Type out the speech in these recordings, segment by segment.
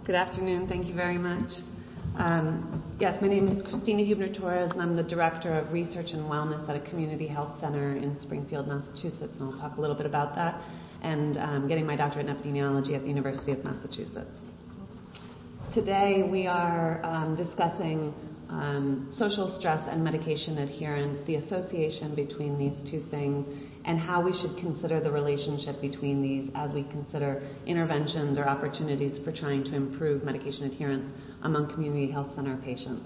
Good afternoon. Thank you very much. Yes, my name is Christina Huebner-Torres, and I'm the Director of Research and Wellness at a community health center in Springfield, Massachusetts, and I'll talk a little bit about that, and getting my doctorate in epidemiology at the University of Massachusetts. Today we are discussing social stress and medication adherence, the association between these two things, and how we should consider the relationship between these as we consider interventions or opportunities for trying to improve medication adherence among community health center patients.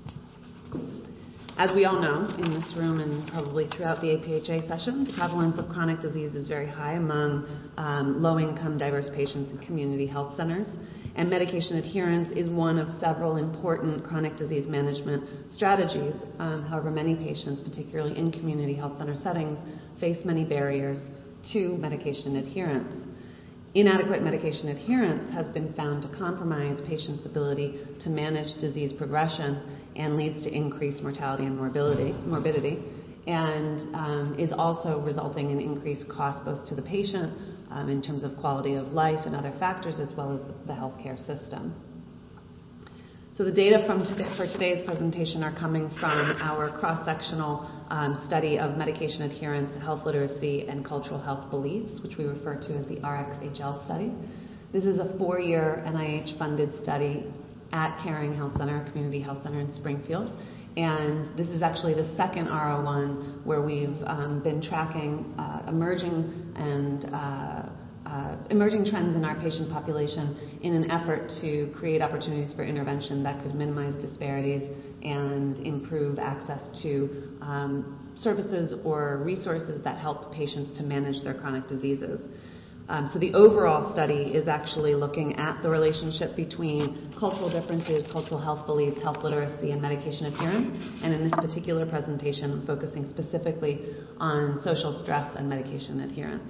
As we all know in this room and probably throughout the APHA session, the prevalence of chronic disease is very high among low-income diverse patients in community health centers. And medication adherence is one of several important chronic disease management strategies. However, many patients, particularly in community health center settings, face many barriers to medication adherence. Inadequate medication adherence has been found to compromise patients' ability to manage disease progression and leads to increased mortality and morbidity, and is also resulting in increased cost both to the patient in terms of quality of life and other factors, as well as the healthcare system. So the data for today's presentation are coming from our cross-sectional study of medication adherence, health literacy, and cultural health beliefs, which we refer to as the RxHL study. This is a 4-year NIH-funded study at Caring Health Center, a community health center in Springfield. And this is actually the second R01 where we've been tracking emerging trends in our patient population in an effort to create opportunities for intervention that could minimize disparities and improve access to services or resources that help patients to manage their chronic diseases. So the overall study is actually looking at the relationship between cultural differences, cultural health beliefs, health literacy, and medication adherence. And in this particular presentation, I'm focusing specifically on social stress and medication adherence.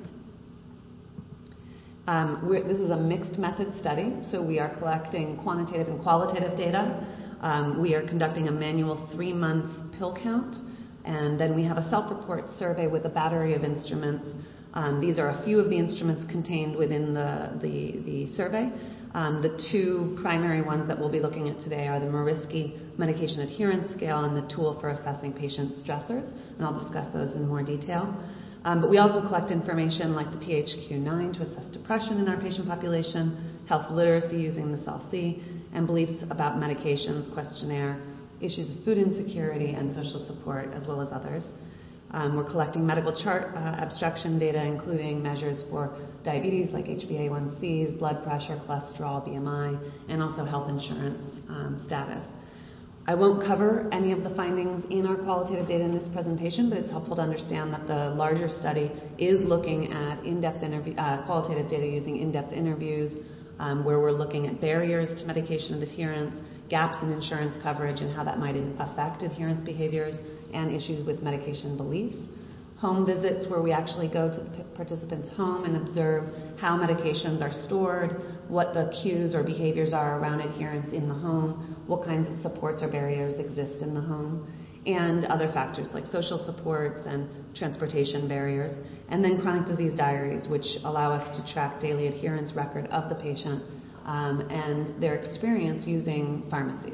This is a mixed method study, so we are collecting quantitative and qualitative data. We are conducting a manual 3-month pill count, and then we have a self-report survey with a battery of instruments. These are a few of the instruments contained within the survey. The 2 primary ones that we'll be looking at today are the Moriski Medication Adherence Scale and the tool for assessing patient stressors, and I'll discuss those in more detail. But we also collect information like the PHQ-9 to assess depression in our patient population, health literacy using the SALC, and beliefs about medications questionnaire, issues of food insecurity, and social support, as well as others. We're collecting medical chart abstraction data, including measures for diabetes like HbA1cs, blood pressure, cholesterol, BMI, and also health insurance status. I won't cover any of the findings in our qualitative data in this presentation, but it's helpful to understand that the larger study is looking at in-depth qualitative data using in-depth interviews, where we're looking at barriers to medication adherence, gaps in insurance coverage, and how that might affect adherence behaviors, and issues with medication beliefs. Home visits, where we actually go to the participant's home and observe how medications are stored, what the cues or behaviors are around adherence in the home, what kinds of supports or barriers exist in the home, and other factors like social supports and transportation barriers. And then chronic disease diaries, which allow us to track daily adherence record of the patient and their experience using pharmacies.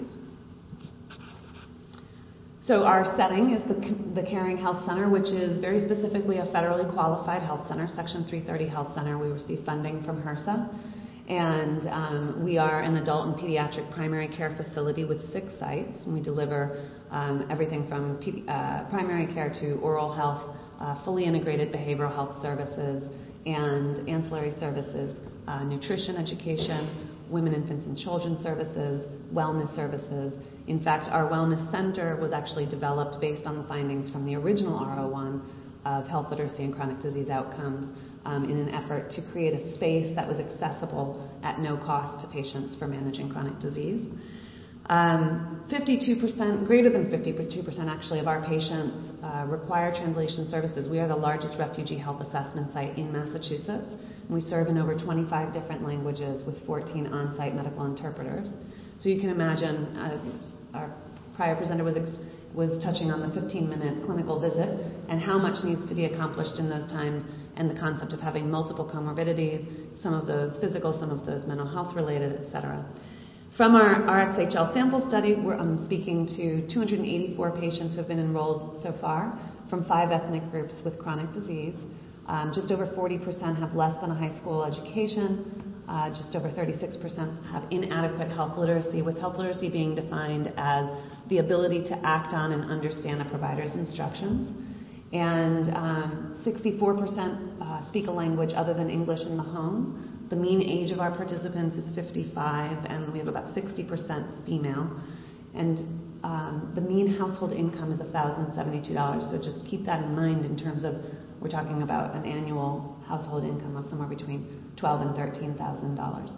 So our setting is the Caring Health Center, which is very specifically a federally qualified health center, Section 330 health center. We receive funding from HRSA. And we are an adult and pediatric primary care facility with 6 sites. And we deliver everything from primary care to oral health, fully integrated behavioral health services, and ancillary services, nutrition education, women, infants, and children services, wellness services. In fact, our wellness center was actually developed based on the findings from the original R01 of health literacy and chronic disease outcomes in an effort to create a space that was accessible at no cost to patients for managing chronic disease. 52%, greater than 52% actually, of our patients require translation services. We are the largest refugee health assessment site in Massachusetts. And we serve in over 25 different languages with 14 on-site medical interpreters. So you can imagine, our prior presenter was touching on the 15-minute clinical visit and how much needs to be accomplished in those times, and the concept of having multiple comorbidities, some of those physical, some of those mental health related, etc. From our RxHL sample study, I'm speaking to 284 patients who have been enrolled so far from 5 ethnic groups with chronic disease. Just over 40% have less than a high school education. Just over 36% have inadequate health literacy, with health literacy being defined as the ability to act on and understand a provider's instructions. And 64% speak a language other than English in the home. The mean age of our participants is 55, and we have about 60% female. And the mean household income is $1,072. So just keep that in mind in terms of, we're talking about an annual household income of somewhere between $12,000 and $13,000.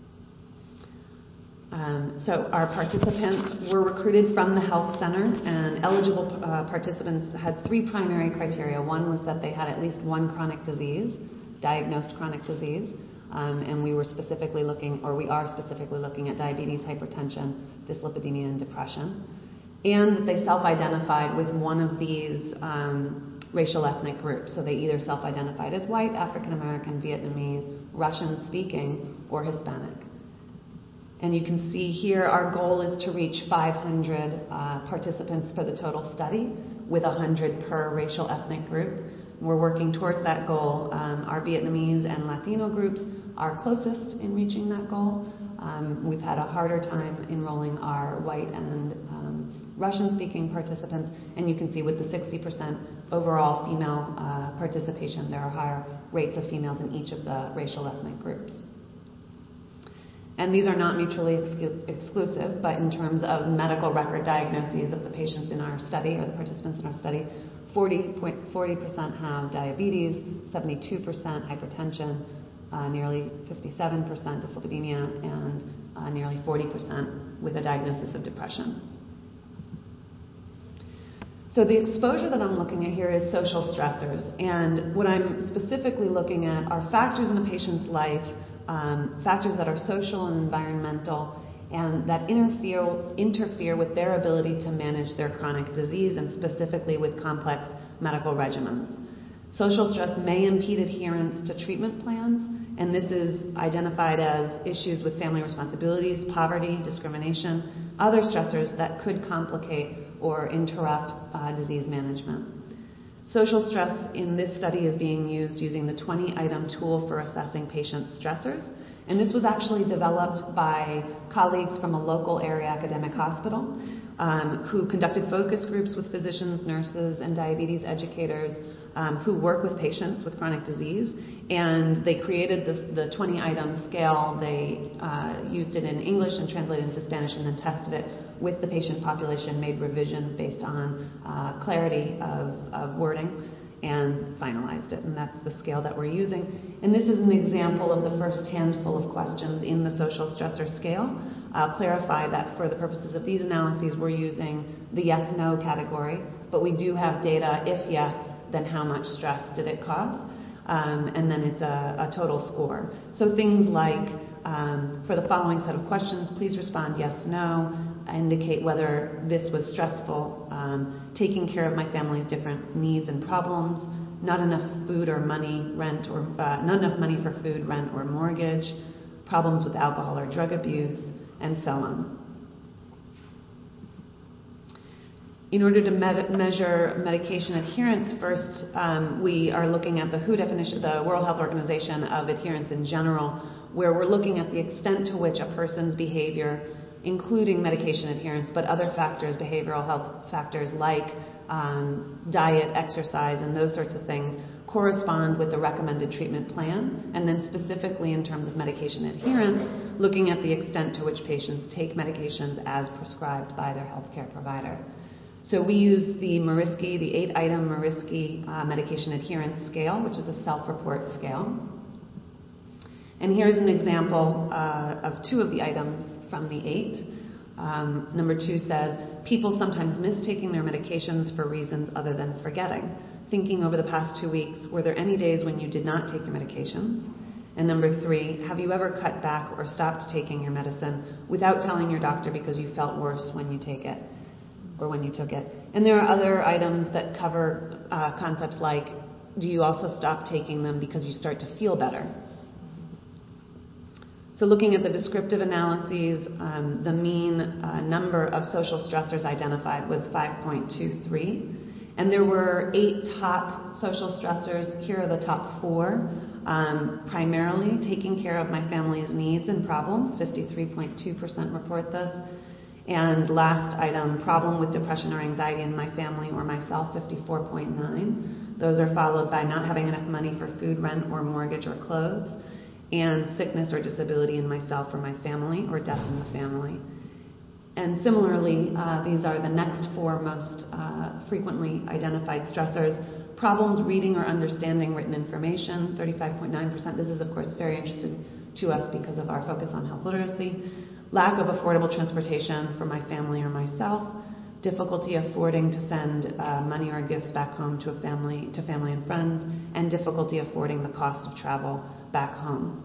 So our participants were recruited from the health center, and eligible participants had 3 primary criteria. One was that they had at least one chronic disease, diagnosed chronic disease, and we were specifically looking, or we are specifically looking at diabetes, hypertension, dyslipidemia, and depression, and that they self-identified with one of these racial ethnic groups. So they either self-identified as white, African American, Vietnamese, Russian speaking, or Hispanic. And you can see here our goal is to reach 500 participants for the total study, with 100 per racial ethnic group. We're working towards that goal. Our Vietnamese and Latino groups are closest in reaching that goal. We've had a harder time enrolling our white and Russian-speaking participants, and you can see with the 60% overall female participation, there are higher rates of females in each of the racial ethnic groups. And these are not mutually exclusive, but in terms of medical record diagnoses of the patients in our study, or the participants in our study, 40% have diabetes, 72% hypertension, nearly 57% dyslipidemia, and nearly 40% with a diagnosis of depression. So the exposure that I'm looking at here is social stressors, and what I'm specifically looking at are factors in a patient's life, factors that are social and environmental, and that interfere with their ability to manage their chronic disease, and specifically with complex medical regimens. Social stress may impede adherence to treatment plans, and this is identified as issues with family responsibilities, poverty, discrimination, other stressors that could complicate or interrupt disease management. Social stress in this study is being used using the 20-item tool for assessing patient stressors. And this was actually developed by colleagues from a local area academic hospital who conducted focus groups with physicians, nurses, and diabetes educators who work with patients with chronic disease. And they created the 20-item scale. They used it in English and translated into Spanish, and then tested it with the patient population, made revisions based on clarity of wording, and finalized it. And that's the scale that we're using. And this is an example of the first handful of questions in the social stressor scale. I'll clarify that for the purposes of these analyses, we're using the yes-no category, but we do have data, if yes, then how much stress did it cause? And then it's a total score. So things like, for the following set of questions, please respond yes, no, indicate whether this was stressful, taking care of my family's different needs and problems, not enough food or money, rent, or not enough money for food, rent, or mortgage, problems with alcohol or drug abuse, and so on. In order to measure medication adherence, first we are looking at the WHO definition, the World Health Organization, of adherence in general, where we're looking at the extent to which a person's behavior, including medication adherence, but other factors, behavioral health factors like diet, exercise, and those sorts of things, correspond with the recommended treatment plan. And then specifically in terms of medication adherence, looking at the extent to which patients take medications as prescribed by their healthcare provider. So we use the Meriski, the 8-item Meriski medication adherence scale, which is a self-report scale. And here's an example of 2 of the items from the 8. Number 2 says, people sometimes miss taking their medications for reasons other than forgetting. Thinking over the past 2 weeks, were there any days when you did not take your medications? And number 3, have you ever cut back or stopped taking your medicine without telling your doctor because you felt worse when you take it, or when you took it? And there are other items that cover concepts like, do you also stop taking them because you start to feel better? So looking at the descriptive analyses, the mean number of social stressors identified was 5.23. And there were 8 top social stressors. Here are the top 4. Primarily taking care of my family's needs and problems, 53.2% report this. And last item, problem with depression or anxiety in my family or myself, 54.9. Those are followed by not having enough money for food, rent, or mortgage or clothes, and sickness or disability in myself or my family, or death in the family. And similarly, these are the next 4 most frequently identified stressors. Problems reading or understanding written information, 35.9%. This is, of course, very interesting to us because of our focus on health literacy. Lack of affordable transportation for my family or myself. Difficulty affording to send money or gifts back home to family and friends. And difficulty affording the cost of travel back home.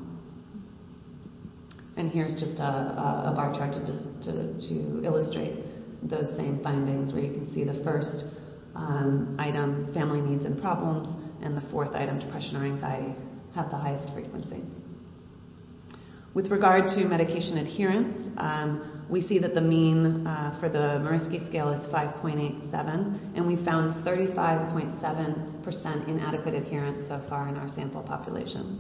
And here's just a bar chart to illustrate those same findings, where you can see the first item, family needs and problems, and the 4th item, depression or anxiety, have the highest frequency. With regard to medication adherence, we see that the mean for the Meriski scale is 5.87, and we found 35.7% inadequate adherence so far in our sample population.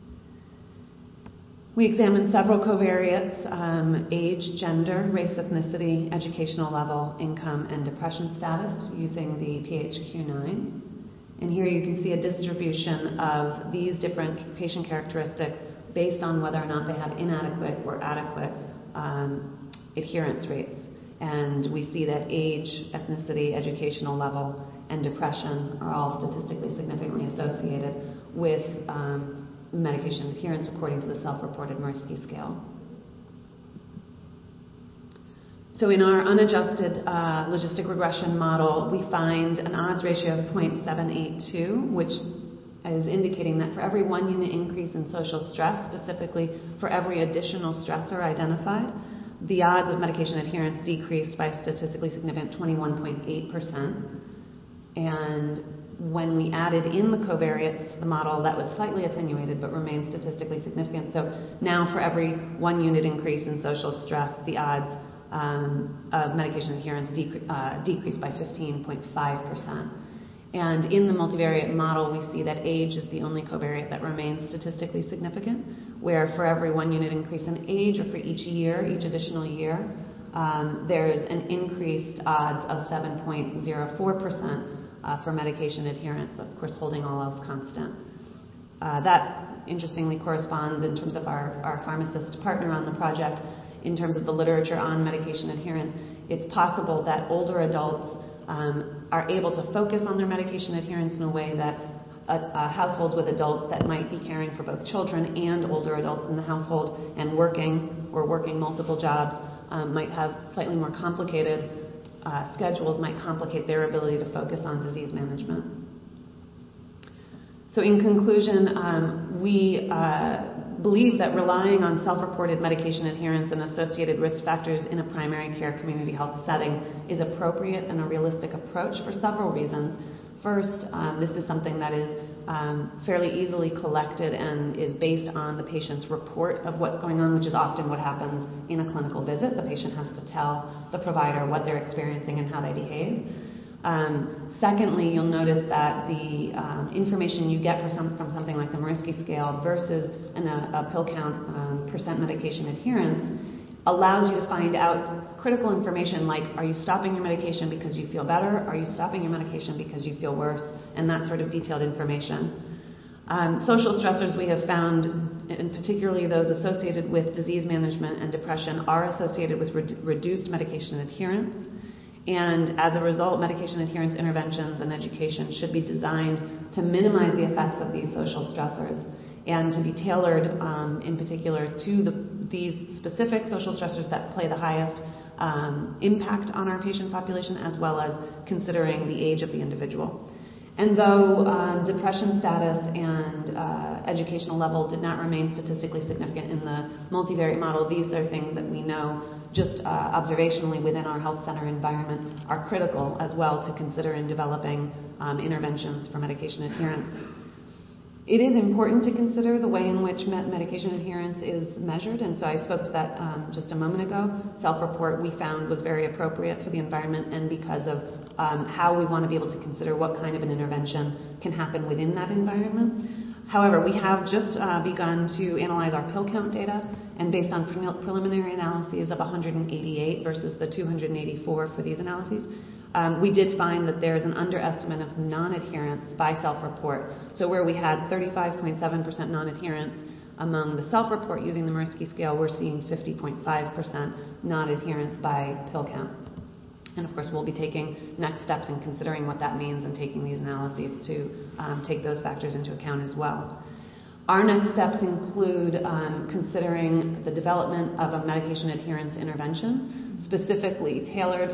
We examined several covariates, age, gender, race, ethnicity, educational level, income, and depression status using the PHQ-9. And here you can see a distribution of these different patient characteristics based on whether or not they have inadequate or adequate adherence rates. And we see that age, ethnicity, educational level, and depression are all statistically significantly associated with medication adherence according to the self-reported Meriski scale. So in our unadjusted logistic regression model, we find an odds ratio of 0.782, which is indicating that for every 1 unit increase in social stress, specifically for every additional stressor identified, the odds of medication adherence decreased by a statistically significant 21.8%. And when we added in the covariates to the model, that was slightly attenuated but remained statistically significant. So now for every 1 unit increase in social stress, the odds of medication adherence decreased by 15.5%. And in the multivariate model, we see that age is the only covariate that remains statistically significant, where for every 1 unit increase in age, or for each additional year, there's an increased odds of 7.04%. For medication adherence, of course, holding all else constant. That, interestingly, corresponds in terms of our pharmacist partner on the project, in terms of the literature on medication adherence. It's possible that older adults are able to focus on their medication adherence in a way that households with adults that might be caring for both children and older adults in the household and working multiple jobs might have slightly more complicated schedules, might complicate their ability to focus on disease management. So in conclusion, we believe that relying on self-reported medication adherence and associated risk factors in a primary care community health setting is appropriate and a realistic approach for several reasons. First, this is something that is fairly easily collected and is based on the patient's report of what's going on, which is often what happens in a clinical visit. The patient has to tell the provider what they're experiencing and how they behave. Secondly, you'll notice that the information you get from something like the Meriski scale versus a pill count percent medication adherence allows you to find out critical information like, are you stopping your medication because you feel better? Are you stopping your medication because you feel worse? And that sort of detailed information. Social stressors we have found, and particularly those associated with disease management and depression, are associated with reduced medication adherence. And as a result, medication adherence interventions and education should be designed to minimize the effects of these social stressors and to be tailored in particular to these specific social stressors that play the highest impact on our patient population, as well as considering the age of the individual. And though depression status and educational level did not remain statistically significant in the multivariate model, these are things that we know just observationally within our health center environment are critical as well to consider in developing interventions for medication adherence. It is important to consider the way in which medication adherence is measured, and so I spoke to that just a moment ago. Self-report we found was very appropriate for the environment and because of how we want to be able to consider what kind of an intervention can happen within that environment. However, we have just begun to analyze our pill count data, and based on preliminary analyses of 188 versus the 284 for these analyses, we did find that there is an underestimate of non-adherence by self-report. So where we had 35.7% non-adherence among the self-report using the Mirsky scale, we're seeing 50.5% non-adherence by pill count. And of course, we'll be taking next steps in considering what that means and taking these analyses to take those factors into account as well. Our next steps include considering the development of a medication adherence intervention, specifically tailored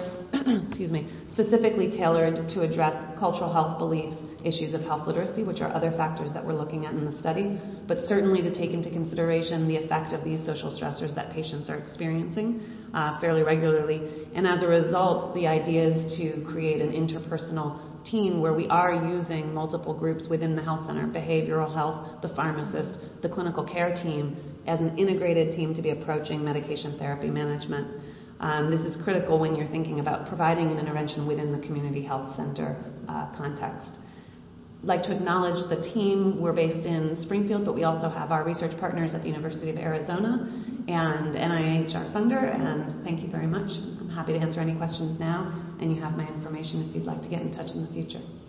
to address cultural health beliefs, issues of health literacy, which are other factors that we're looking at in the study, but certainly to take into consideration the effect of these social stressors that patients are experiencing fairly regularly. And as a result, the idea is to create an interpersonal team where we are using multiple groups within the health center, behavioral health, the pharmacist, the clinical care team, as an integrated team to be approaching medication therapy management. This is critical when you're thinking about providing an intervention within the community health center context. I'd like to acknowledge the team. We're based in Springfield, but we also have our research partners at the University of Arizona and NIH, our funder, and thank you very much. I'm happy to answer any questions now, and you have my information if you'd like to get in touch in the future.